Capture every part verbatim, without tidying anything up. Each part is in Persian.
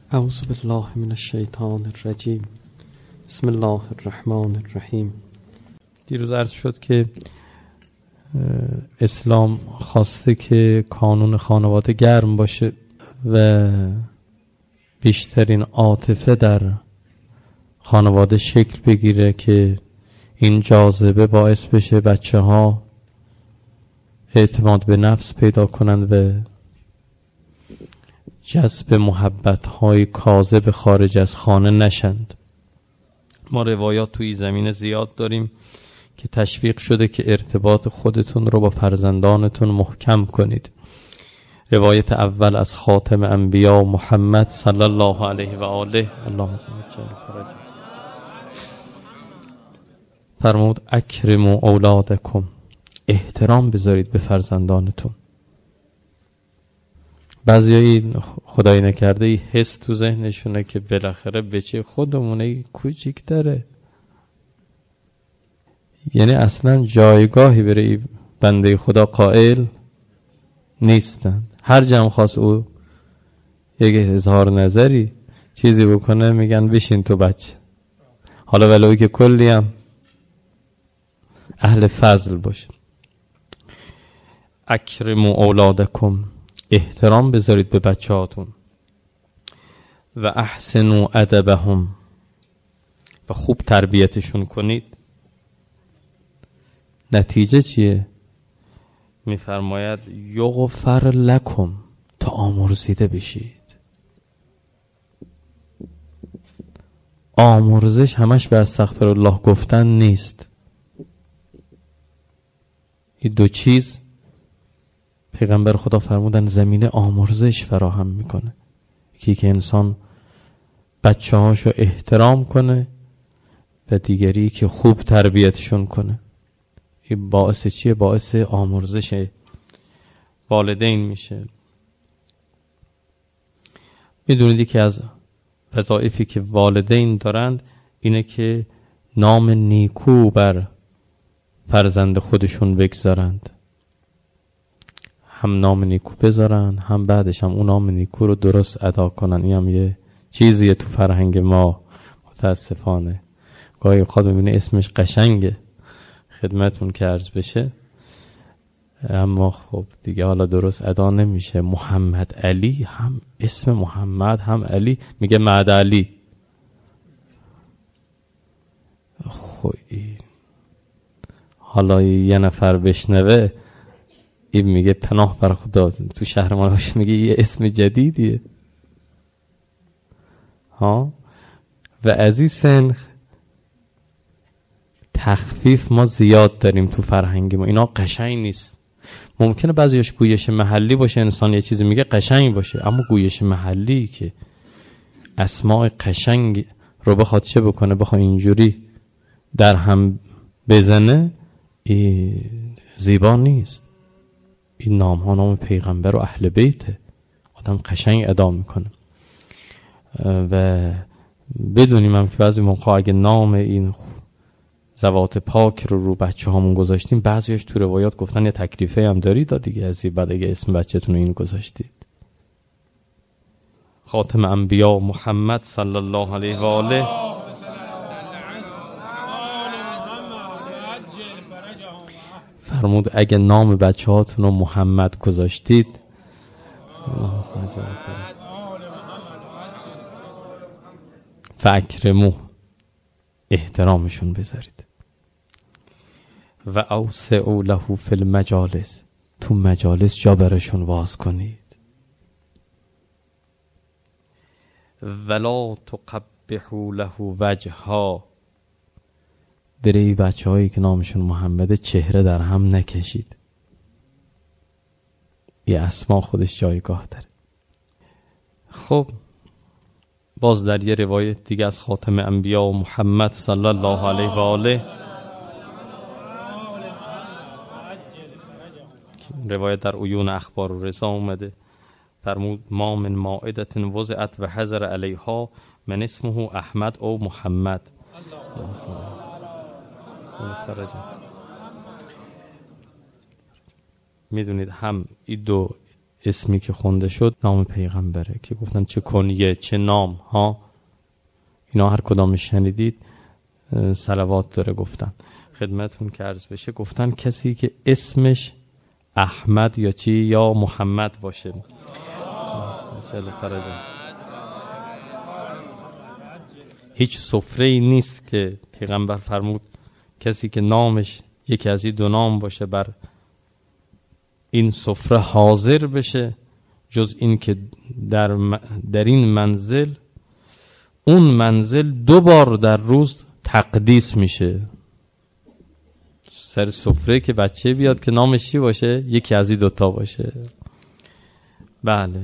اعوذ بالله من الشیطان الرجیم. بسم الله الرحمن الرحیم. دیروز عرض شد که اسلام خواسته که کانون خانواده گرم باشه و بیشترین عاطفه در خانواده شکل بگیره که این جاذبه باعث بشه بچه ها اعتماد به نفس پیدا کنند و جذب محبت های کاذب خارج از خانه نشند. ما روایات توی زمینه زیاد داریم که تشویق شده که ارتباط خودتون رو با فرزندانتون محکم کنید. روایت اول از خاتم انبیا محمد صلی الله علیه و آله اللهم صل فرج فرمود اکرموا اولادکم، احترام بذارید به فرزندانتون. بعضیایی خدایی نکرده ای حس تو ذهنشونه که بالاخره بچه خودمونه کوچیک داره، یعنی اصلا جایگاهی برای بنده خدا قائل نیستن. هر جمع خواست او یک اظهار نظری چیزی بکنه میگن بشین تو بچه، حالا ولو که کلی هم اهل فضل باشه. اکرموا اولادکم، احترام بذارید به بچه هاتون. و احسنوا ادبهم، و خوب تربیتشون کنید. نتیجه چیه؟ میفرماید یغفر لکم، تا آمرزیده بشید. آمرزش همش به استغفر الله گفتن نیست. این دو چیز پیغمبر خدا فرمودن زمینه آمرزش فراهم میکنه. یکی که انسان بچه هاشو احترام کنه و دیگری که خوب تربیتشون کنه. این باعث چیه؟ باعث آمرزش والدین میشه. میدونید که از وظایفی که والدین دارند اینه که نام نیکو بر فرزند خودشون بگذارند. هم نام نیکو بذارن، هم بعدش هم اون نام نیکو رو درست ادا کنن. این هم یه چیزیه تو فرهنگ ما متاسفانه. گاهی اوقات میبینی اسمش قشنگه خدمتون که عرض بشه، اما خب دیگه حالا درست ادا نمیشه. محمد علی، هم اسم محمد هم علی، میگه معد علی. خب حالا یه نفر بشنوه این میگه پناه بر خدا، تو شهر ما باشه میگه یه اسم جدیدیه ها. و از این سن تخفیف ما زیاد داریم تو فرهنگ ما. اینا قشنگ نیست. ممکنه بعضیش گویش محلی باشه، انسان یه چیزی میگه قشنگ باشه، اما گویش محلی که اسماء قشنگ رو بخواد چه بکنه، بخواد اینجوری در هم بزنه، زیبا نیست. این نام ها نام پیغمبر و اهل بیته، آدم قشنگ ادا میکنه. و بدونیم هم که بعضی موقع اگه نام این زوات پاک رو رو بچه هامون گذاشتیم، بعضیش تو روایات گفتن یه تکلیفه هم دارید دیگه از این بعد اگه اسم بچه‌تون رو این گذاشتید. خاتم انبیا محمد صلی الله علیه و آله فرمود اگه نام بچه هاتون رو محمد گذاشتید، فاکرموا، احترامشون بذارید. و اوسعوا له فی المجالس، تو مجالس جا برشون واز کنید. ولا تقبحوا له وجها، برای بچه هایی که نامشون محمده چهره در هم نکشید. یه اسما خودش جایگاه داره. خب باز در یه روایت دیگه از خاتم انبیا و محمد صلی الله علیه و آله، روایت در عیون اخبار و رضا اومده، فرمود ما من مائدة وضعت و حضر علیها من اسمه احمد او محمد. میدونید هم این دو اسمی که خونده شد نام پیغمبره که گفتن چه کنیه چه نام ها، اینا هر کدامش شنیدید صلوات داره گفتن. خدمتون که عرض بشه گفتن کسی که اسمش احمد یا چی یا محمد باشه. هیچ سفره‌ای نیست که پیغمبر فرمود کسی که نامش یکی از این دو نام باشه بر این سفره حاضر بشه، جز این که در, در این منزل اون منزل دو بار در روز تقدیس میشه. سر سفره که بچه بیاد که نامش چی باشه؟ یکی از این دوتا باشه. بله.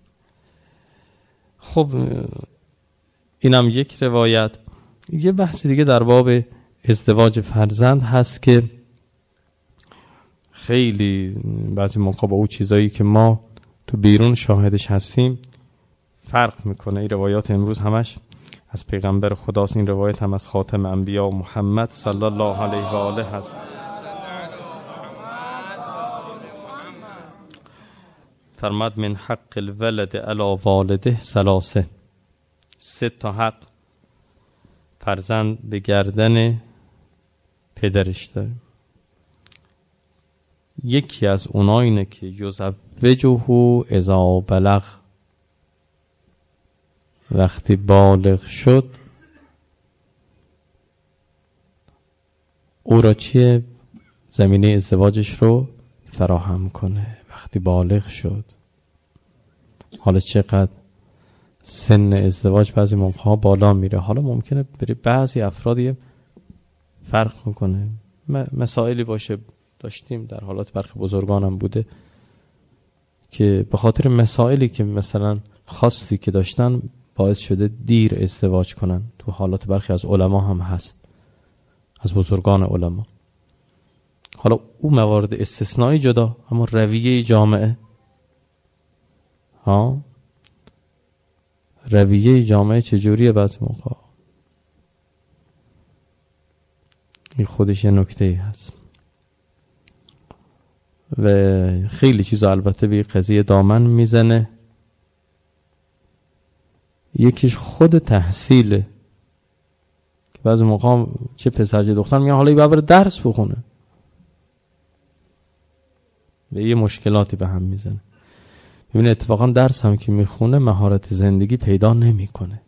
خب اینم یک روایت. یه بحث دیگه در باب ازدواج فرزند هست که خیلی بعضی موقع با اون چیزایی که ما تو بیرون شاهدش هستیم فرق میکنه. این روایات امروز همش از پیغمبر خداست، این روایت هم از خاتم انبیا محمد صلی الله علیه و آله هست. فرماد من حق الولد علی والده ثلاثه، سه تا حق فرزند به گردن پدرش داره. یکی از اونها اینه که یزوجه اذا بلغ، وقتی بالغ شد او را چیه؟ زمینه ازدواجش رو فراهم کنه. وقتی بالغ شد، حالا چقدر سن ازدواج بعضی موقع‌ها بالا میره، حالا ممکنه بری بعضی افرادی فرق میکنه، مسائلی باشه داشتیم در حالات برخی بزرگانم بوده که به خاطر مسائلی که مثلا خاصی که داشتن باعث شده دیر ازدواج کنن. تو حالات برخی از علما هم هست، از بزرگان علما. حالا او موارد استثنایی جدا، اما رویه جامعه ها رویه جامعه چجوریه بعضی موقع؟ این خودش یه نکته‌ای هست و خیلی چیزا البته به قضیه دامن میزنه. یکیش خود تحصیله که بعضی موقع چه پسر چه دختر میگن حالا این باید درس بخونه، به یه مشکلاتی به هم میزنه. ببین اتفاقا درس هم که میخونه مهارت زندگی پیدا نمیکنه،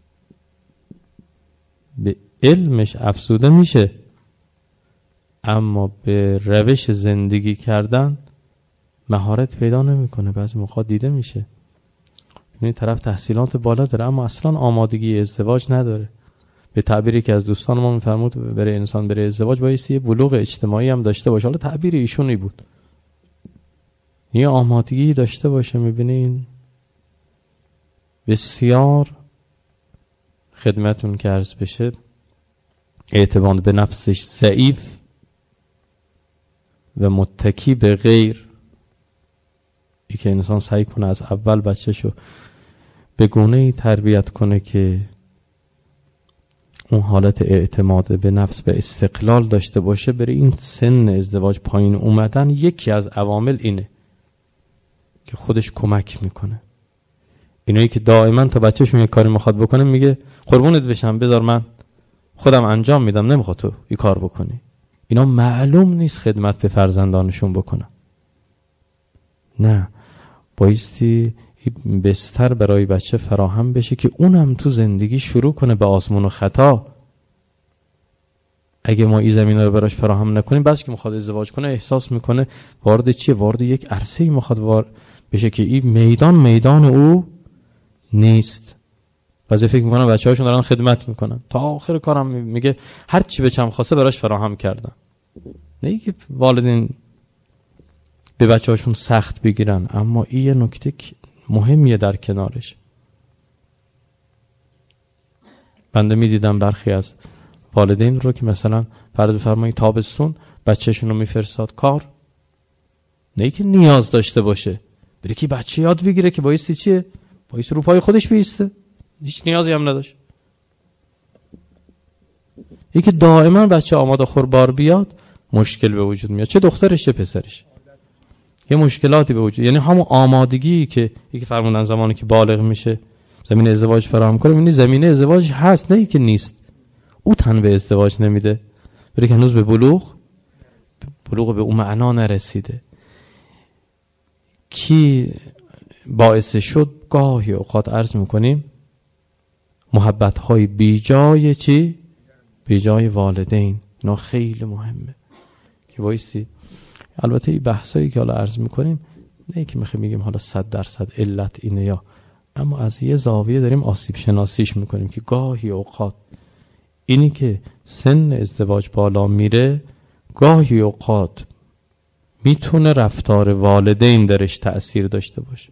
به علمش افزوده میشه اما به روش زندگی کردن مهارت پیدا نمیکنه. بعضی موقع دیده میشه این طرف تحصیلات بالا داره اما اصلا آمادگی ازدواج نداره. به تعبیری که از دوستان ما میفرمود برای انسان برای ازدواج باید یه بلوغ اجتماعی هم داشته باشه. حالا تعبیر ایشونی بود، یه آمادگی داشته باشه. میبینین بسیار خدمتون که عرض بشه اعتماد به نفسش ضعیف و متکی به غیر، ای که انسان سعی کنه از اول بچه‌شو به گونه‌ای تربیت کنه که اون حالت اعتماد به نفس و استقلال داشته باشه. برای این سن ازدواج پایین اومدن یکی از عوامل اینه که خودش کمک میکنه. اینایی که دائما تا بچه‌شون یه کاری میخواد بکنه میگه قربونت بشم بذار من خودم انجام میدم، نمیخواد تو این کار بکنی. اینا معلوم نیست خدمت به فرزندانشون بکنن. نه، بایستی بستر برای بچه فراهم بشه که اونم تو زندگی شروع کنه به آزمون و خطا. اگه ما این زمینه رو براش فراهم نکنیم، بعدش که میخواد ازدواج کنه احساس میکنه وارد چیه؟ وارد یک عرصه‌ای میخواد وارد بشه که این میدان میدان او نیست. بعضی فکر میکنن بچه‌هاشون دارن خدمت میکنن، تا آخر کارم میگه هر چی بچم خواسته براش فراهم کردن. نه که والدین به بچه‌هاشون سخت بگیرن، اما این یه نکته مهمیه در کنارش. بنده میدیدم برخی از والدین رو که مثلا فرض بفرمایید تابستون بچه‌شون رو میفرستاد کار، نه که نیاز داشته باشه بره که بچه یاد بگیره که بایستی چیه؟ بایستی رو پای خودش بیسته، هیچ نیازی هم نداشت. یکی دائما بچه آماده خوربار بیاد مشکل به وجود میاد، چه دخترش چه پسرش. یه مشکلاتی به وجود، یعنی همون آمادگی که یکی فرمودن زمانی که بالغ میشه زمینه ازدواج فراهم کنه، یعنی زمینه ازدواج هست، نه که نیست. او تن به ازدواج نمیده، ولی که هنوز به بلوغ بلوغ به اون معنا نرسیده. کی باعث شد؟ گاهی اوقات عرض میکنیم محبت های بی جای چی؟ بی جای والدین. اینا خیلی مهمه که بایستی. البته این بحثایی که حالا عرض میکنیم نه که میخویم میگیم حالا صد درصد علت اینه یا، اما از یه زاویه داریم آسیب شناسیش میکنیم که گاهی اوقات اینی که سن ازدواج بالا میره، گاهی اوقات میتونه رفتار والدین درش تأثیر داشته باشه.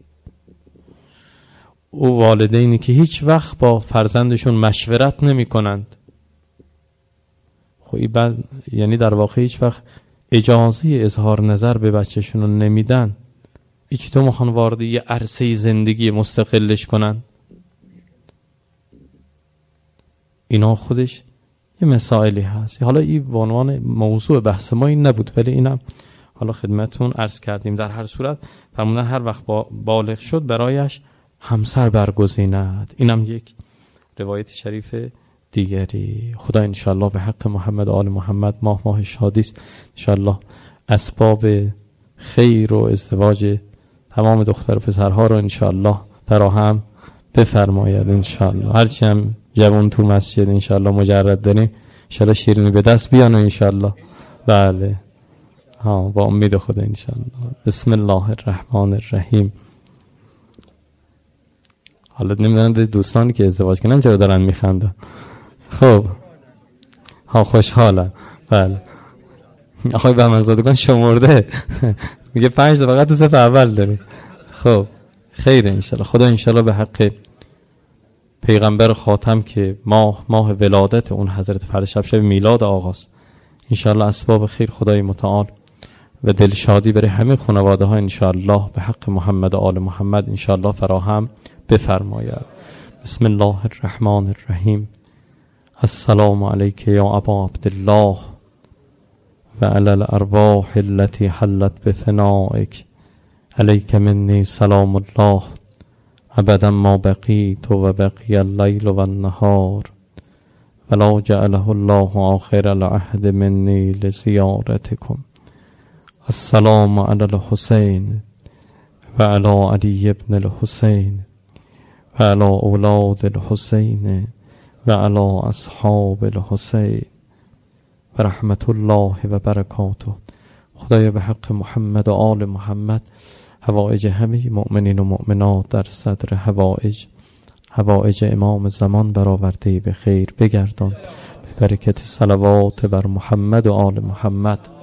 او والدینی که هیچ وقت با فرزندشون مشورت نمی کنند، خب این یعنی در واقع هیچ وقت اجازه اظهار نظر به بچهشون رو نمیدن، ایچی تو میخوان وارد یه عرصه زندگی مستقلش کنن. اینا خودش یه مسائلی هست. حالا این به عنوان موضوع بحث ما این نبود، ولی اینم حالا خدمتون عرض کردیم. در هر صورت فرمودن هر وقت با بالغ شد برایش همسر برگزیند. اینم یک روایت شریف دیگری. خدا انشالله به حق محمد آل محمد ماه ماه شادی است، انشالله اسباب خیر و ازدواج تمام دختر و پسرها رو انشالله فراهم بفرماید. انشالله هرچی هم جوان تو مسجد انشالله مجرد داریم، انشالله شیرینی به دست بیان و انشالله بله ها با امید خدا انشالله. بسم الله الرحمن الرحیم. حالا نمیدونم دوستانی که ازدواج کنن چرا دارن میخندن. خب ها خوشحالم. بله آقای بهمنزادگان شمرده میگه پنج تا فقط تو صف اول داری. خب خیر انشالله. خدا انشالله به حق پیغمبر خاتم که ماه ماه ولادت اون حضرت فرد شب شب میلاد آقاست، انشالله اسباب خیر خدای متعال و دلشادی برای همه خانواده ها انشالله به حق محمد و آل محمد انشالله فراهم بفرماید. بسم الله الرحمن الرحیم. السلام علیک یا ابا عبدالله و علی الارواح التي حلت بفنائک، علیک منی سلام الله ابدا ما بقیت و بقی اللیل و النهار ولا جعله الله آخر العهد منی لزیارتکم. السلام علی الحسین و علی علی ابن الحسین و علی اولاد الحسین و علی اصحاب الحسین و رحمت الله و برکاته. خدایا به حق محمد و آل محمد حوائج همه مؤمنین و مؤمنات در صدر حوائج حوائج امام زمان برآورده به خیر بگردان، به برکت صلوات بر محمد و آل محمد.